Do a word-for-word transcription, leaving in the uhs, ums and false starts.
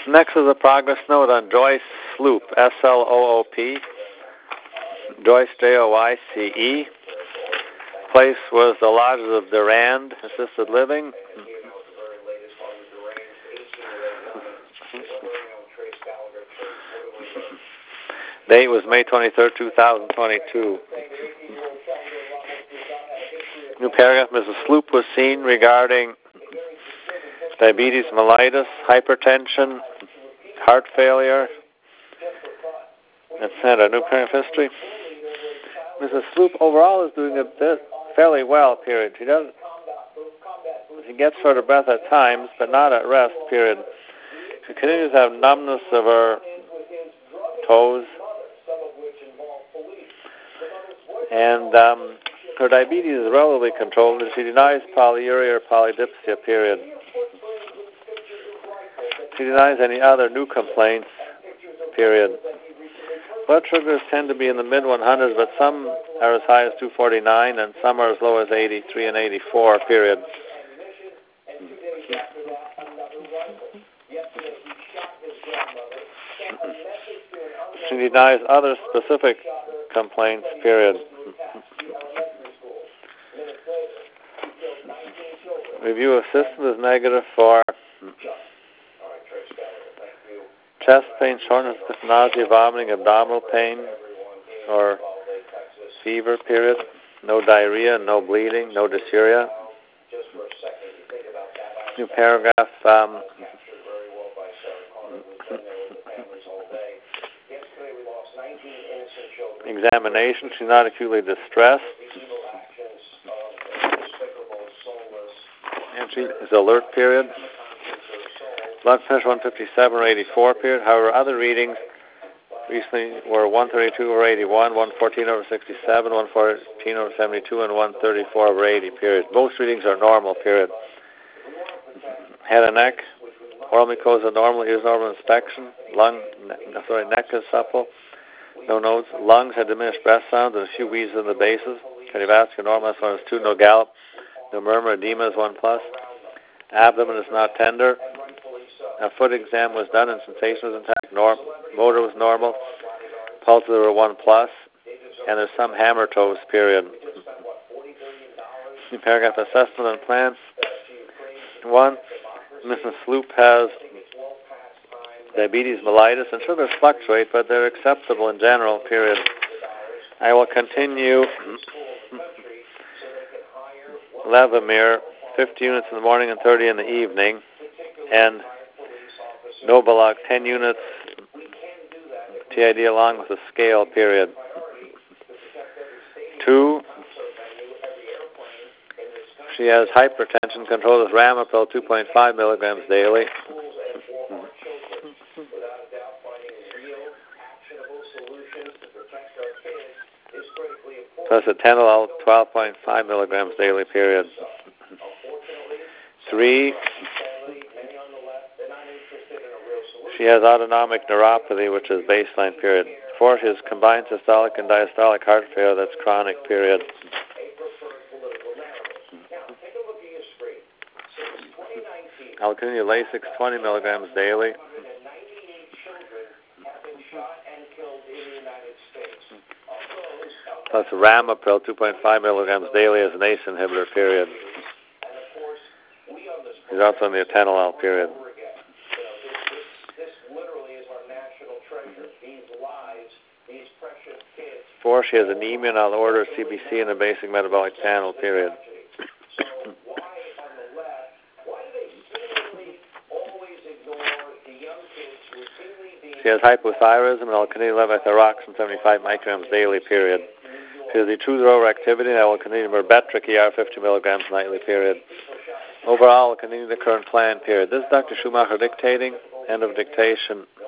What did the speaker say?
Next is a progress note on Joyce Sloop, S L O O P. Joyce, J O Y C E. Place was the Lodges of Durand Assisted Living. Date was May twenty-third, two thousand twenty-two. New paragraph. Missus Sloop was seen regarding diabetes mellitus, hypertension, heart failure, et cetera. New paragraph history. Missus Sloop overall is doing a bit fairly well, period. She does she gets short of breath at times, but not at rest, period. She continues to have numbness of her toes, and um, her diabetes is relatively controlled, and she denies polyuria or polydipsia, period. She denies any other new complaints, period. Blood sugars tend to be in the mid one hundreds, but some are as high as two forty-nine, and some are as low as eighty-three and eighty-four, period. She denies other specific complaints, period. Review of system is negative for chest pain, shortness, nausea, vomiting, abdominal pain, or fever, period. No diarrhea, no bleeding, no dysuria. New paragraph. Um, examination. She's not acutely distressed. And she is alert, period. Blood pressure one fifty-seven or eighty-four, period. However, other readings recently were one thirty-two over eighty-one, one fourteen over sixty-seven, one fourteen over seventy-two, and one thirty-four over eighty, period. Most readings are normal, period. Head and neck. Oral mucosa normal, ears normal inspection. Lung, ne- sorry, neck is supple. No nodes. Lungs had diminished breath sounds and a few wheezes in the bases. Cardiovascular normal, S one is two, no gallop. No murmur, edema is one plus. Abdomen is not tender. A foot exam was done and sensation was intact. Norm, motor was normal. Pulses were one plus. And there's some hammer toes, period. New paragraph assessment and plans. One, Missus Sloop has diabetes mellitus, and sugars fluctuate, but they're acceptable in general, period. I will continue Levemir, fifty units in the morning and thirty in the evening, and Novolog, ten units, T I D along with a scale, period. Two, she has hypertension controlled with Ramipril, two point five milligrams daily. Plus atenolol, twelve point five milligrams daily, period. Three, she has autonomic neuropathy, which is baseline, period. Four, she has combined systolic and diastolic heart failure, that's chronic, period. I'll continue Lasix, twenty milligrams daily. Plus Ramipril, two point five milligrams daily as an A C E inhibitor, period. He's also on the atenolol, period. Four, she has anemia, and I'll order C B C and a basic metabolic panel, period. She has hypothyroidism, and I'll continue levothyroxine, seventy-five micrograms daily, period. She has etrusor overactivity, and I will continue Myrbetriq E R, fifty milligrams nightly, period. Overall, I'll continue the current plan, period. This is Doctor Schumacher dictating. End of dictation.